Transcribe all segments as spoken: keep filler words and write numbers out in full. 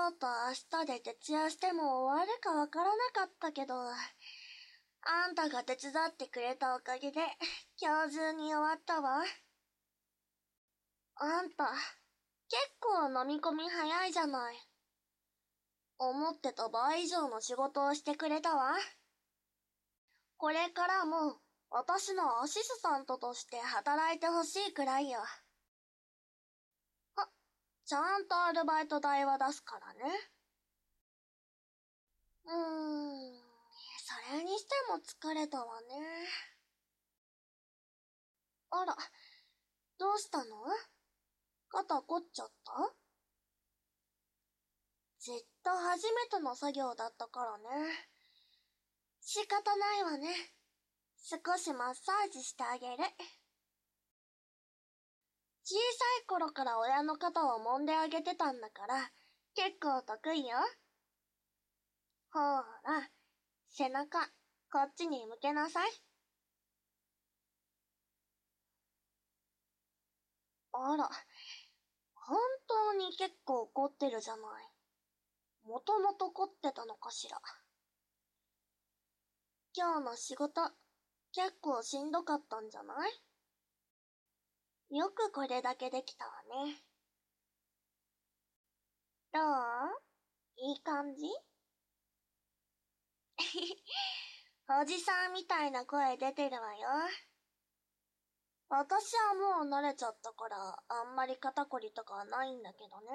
っと明日で徹夜しても終わるかわからなかったけど、あんたが手伝ってくれたおかげで今日中に終わったわ。あんた、結構飲み込み早いじゃない。思ってた倍以上の仕事をしてくれたわ。これからも私のアシスタントとして働いてほしいくらいよ。あ、ちゃんとアルバイト代は出すからね。うーん、それにしても疲れたわね。あら、どうしたの？肩凝っちゃった？ずっと初めての作業だったからね。仕方ないわね。少しマッサージしてあげる。小さい頃から親の肩を揉んであげてたんだから、結構得意よ。ほーら、背中、こっちに向けなさい。あら、本当に結構凝ってるじゃない。もともと凝ってたのかしら。今日の仕事、結構しんどかったんじゃない？よくこれだけできたわね。どう？いい感じ？おじさんみたいな声出てるわよ。私はもう慣れちゃったから、あんまり肩こりとかはないんだけどね。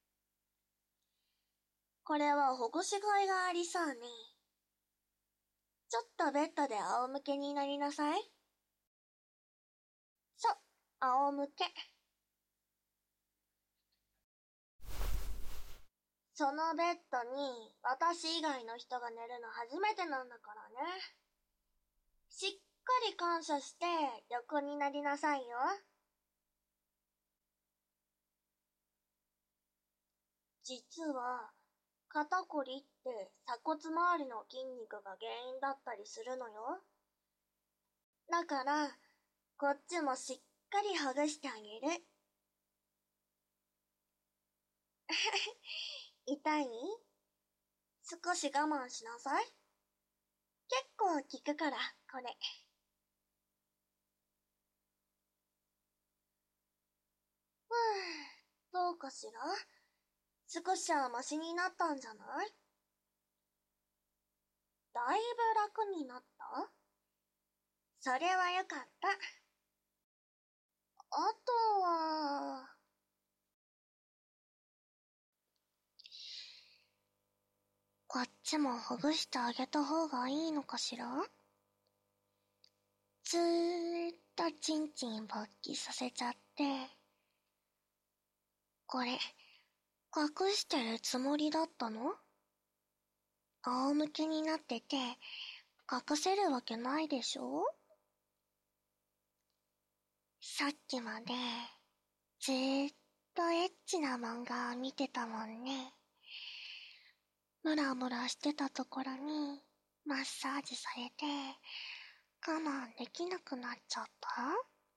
これはほぐしがいがありそうね。ちょっとベッドで仰向けになりなさい。そう、仰向け。そのベッドに私以外の人が寝るの初めてなんだからね。しっかり感謝して横になりなさいよ。実は、肩こりって鎖骨周りの筋肉が原因だったりするのよ。だから、こっちもしっかりほぐしてあげる。痛い？少し我慢しなさい。結構効くから、これ。ふぅ、どうかしら？少しはマシになったんじゃない？だいぶ楽になった？それはよかった。あとは、こっちもほぐしてあげた方がいいのかしら？ずーっとチンチン勃起させちゃって、これ、隠してるつもりだったの？仰向けになってて、隠せるわけないでしょ？さっきまで、ずーっとエッチな漫画見てたもんね。ムラムラしてたところに、マッサージされて、我慢できなくなっちゃった？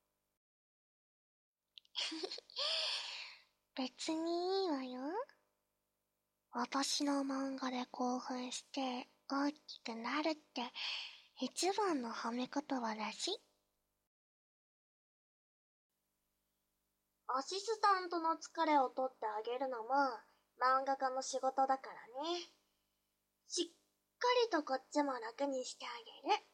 別にいいわよ。私の漫画で興奮して大きくなるって一番の褒め言葉だし。アシスタントの疲れを取ってあげるのも漫画家の仕事だからね。しっかりとこっちも楽にしてあげる。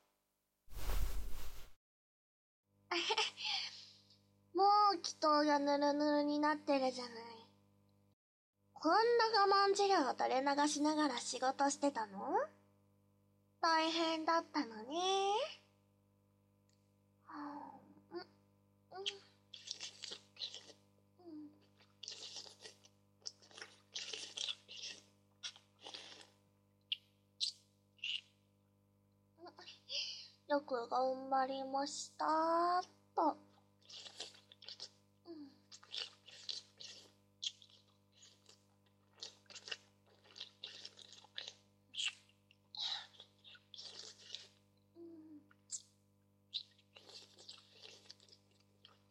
もう祈祷がぬるぬるになってるじゃない。こんな我慢汁を垂れ流しながら仕事してたの？大変だったのね。うんうんよく頑張りましたーと。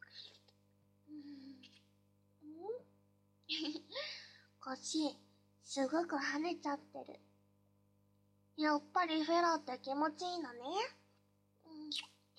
腰、すすごく跳ねちゃってる。やっぱりフェラって気持ちいいのね。うん。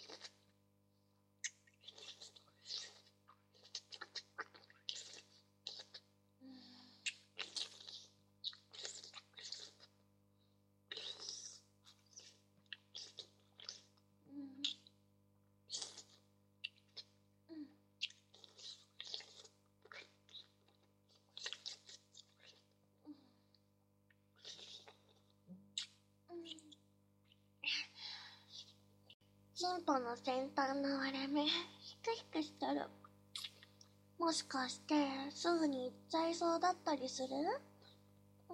チンポの先端の割れ目、ヒクヒクしてる。もしかして、すぐに行っちゃいそうだったりする？うん。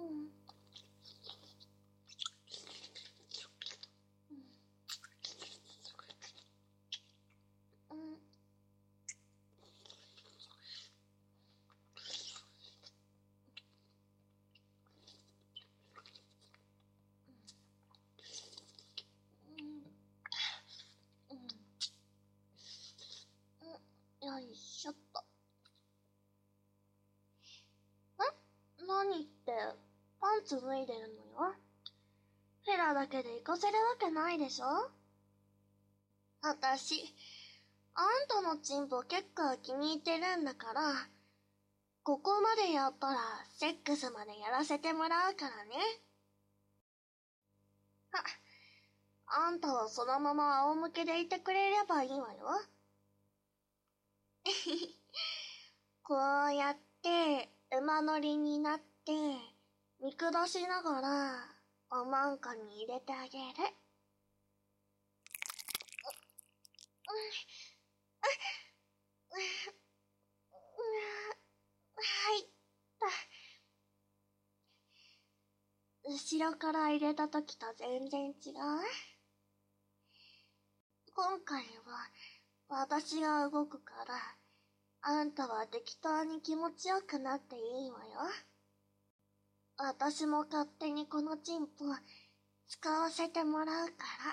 よいしょっと。え？何って、パンツ脱いでるのよ。フェラだけで行かせるわけないでしょ？あたし、あんたのチンポ結構気に入ってるんだから、ここまでやったら、セックスまでやらせてもらうからね。あ、あんたはそのまま仰向けでいてくれればいいわよ。こうやって、馬乗りになって、見下しながら、おまんこに入れてあげる。はい。後ろから入れた時と全然違う？今回は、私が動くから、あんたは適当に気持ちよくなっていいわよ。私も勝手にこのチンポ、使わせてもらうから。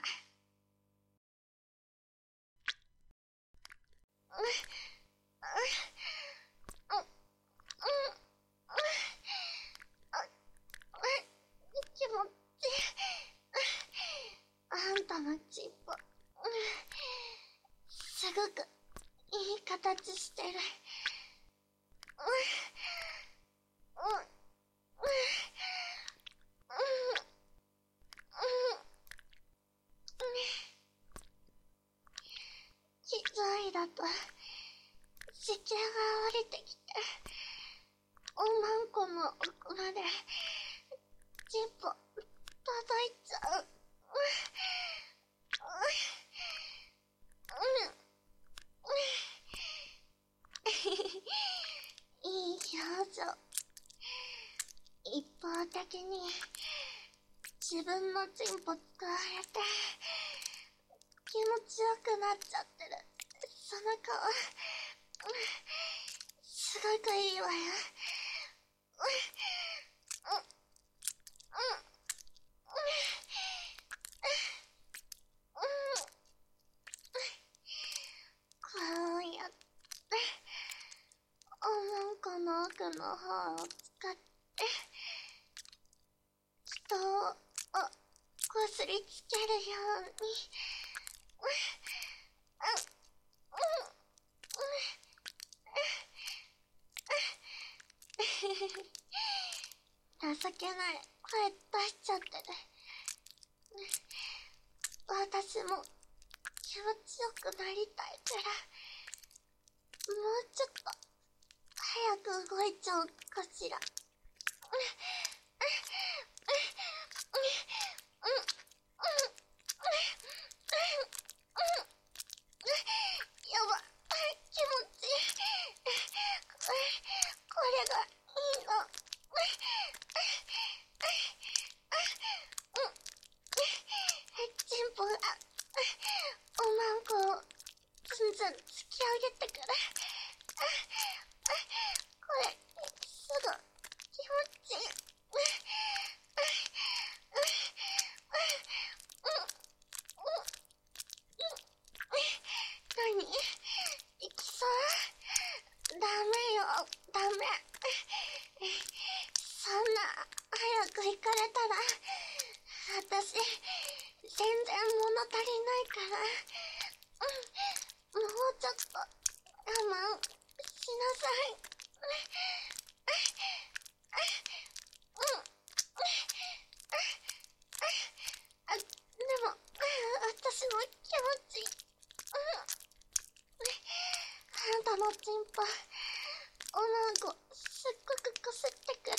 気持ちいい。あんたのチンポ、すごくいい形してる。気づいだと、子宮が降りてきて、おまんこの奥まで、チンポ、届いちゃう。いい表情。一方的に、自分のチンポ使われて、気持ちよくなっちゃってる。その顔、すごくいいわよ。こうやって、おまんこの奥の方を使って、人を、こすりつけるように、情けない声出しちゃってる。私も気持ちよくなりたいから、もうちょっと早く動いちゃおうかしら。やば、気持ちいい。これ、これがいいの。チンポが、おまんこをずんずん突き上げてくる。これ、すぐ気持ちいい。何？行きそう？ダメよ、ダメ。そんな、 全然物足りないから、うん、もうちょっと我慢しなさい。うん。あ、でも、私の気持ち、うん。あんたのチンポ、おなご、すっごくこすってくる。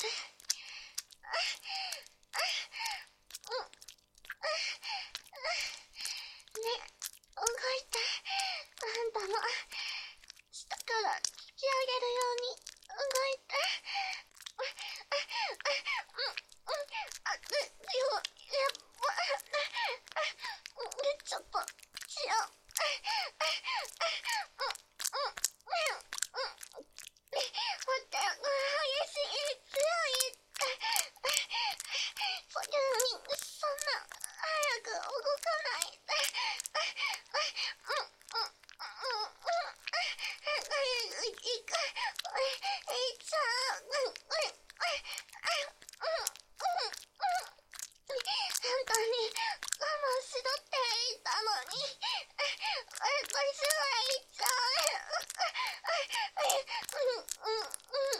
ね、動いて、あんたも、下から引き上げるように動いて。あ、で、でも、やっぱ、ちょっと、血を、待って、激しい、強い。それに、そんな、早く動かないで。本当に我慢しろって言ったのに、私は言っちゃう。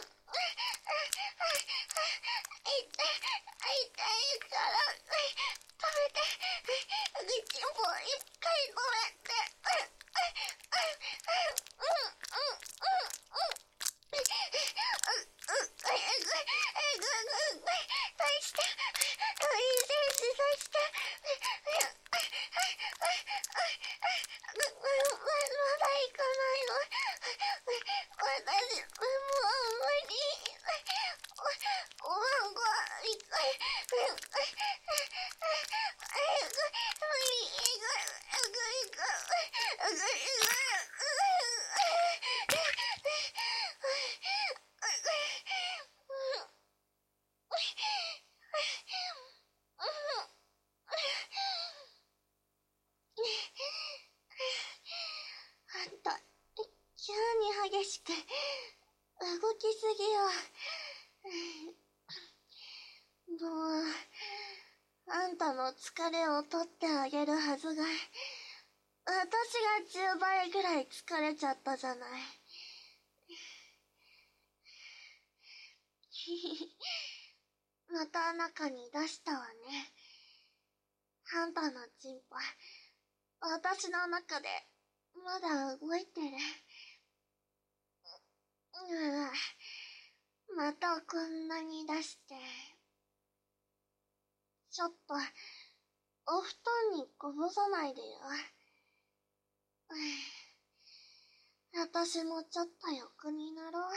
痛い、痛いから、食べて、チンポ一回止めて。返して、いい選手出して。まだ行かないの。私、もう無理。おわんこ、一回。あんた、急に激しく、動きすぎよ。もう、あんたの疲れを取ってあげるはずが、私がじゅうばいぐらい疲れちゃったじゃない。また中に出したわね。あんたのチンポ、私の中で、まだ動いてる。うまたこんなに出して。ちょっと、お布団にこぼさないでよ。私もちょっと横になろ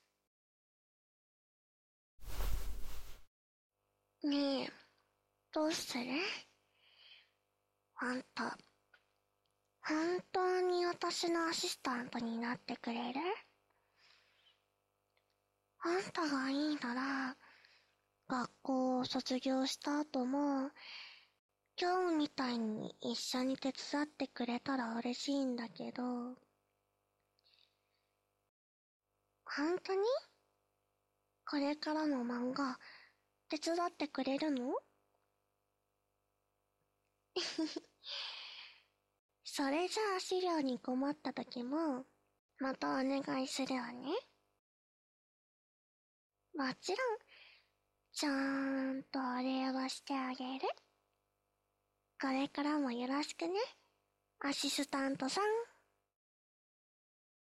う。ねえ、どうする？あんた、本当に私のアシスタントになってくれる？あんたがいいなら、学校を卒業した後も、今日みたいに一緒に手伝ってくれたら嬉しいんだけど、本当に？これからの漫画、手伝ってくれるの？それじゃあ資料に困った時も、またお願いするわね。もちろん、ちゃーんとお礼はしてあげる。これからもよろしくね、アシスタントさん。